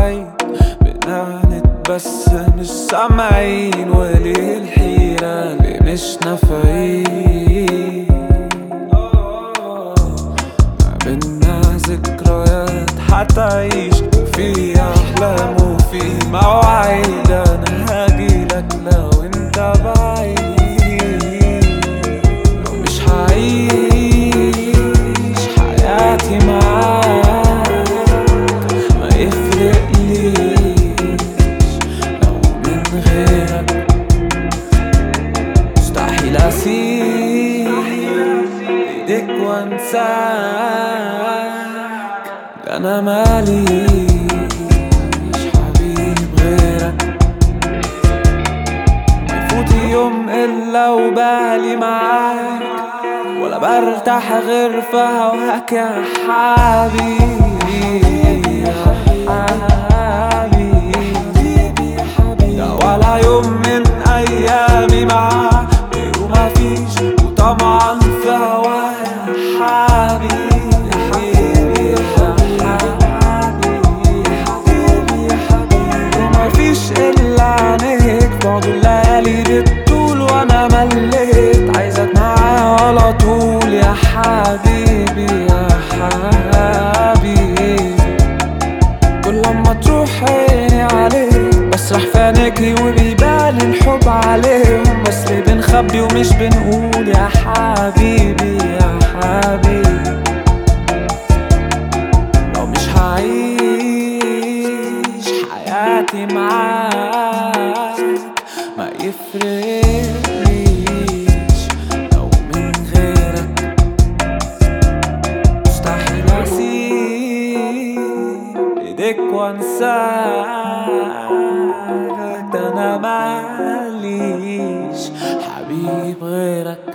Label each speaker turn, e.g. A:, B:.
A: بعيد بنعند بس مش سامعين، وليه الحيرة اللي مش نافعين؟ ما بينا ذكريات حتعيش، وفي أحلام وفي مواعيد. أنا هاجيلك لو انت بعيد، لو مش هعيش حياتي معاك ما يفرقليش. لو من غيرك مستحيل أسيب ايديك وانساك. أنا ماليش حبيب غيرك، ما يفوت يوم إلا وبالي معاك، ولا برتاح غير في هواك يا حبيبي يا حبيبي. ده ولا يوم من أيامي معاك غيره مفيش، وطمعا في هواك يا حبيبي. إلا عينيك بعد الليالي بالطول، وانا مليت عايزك معايا على طول يا حبيبي يا حبيبي. كل لما تروح عيني عليك بسرح في عينيكي وبيبان الحب عليهم، بس ليه بنخبي ومش بنقول يا حبيبي يا حبيبي. لو مش هعيش حياتي معاك ما يفرقليش. لو من غيرك مستحيل أسيب ايديك وانساك. ده أنا ماليش حبيب غيرك.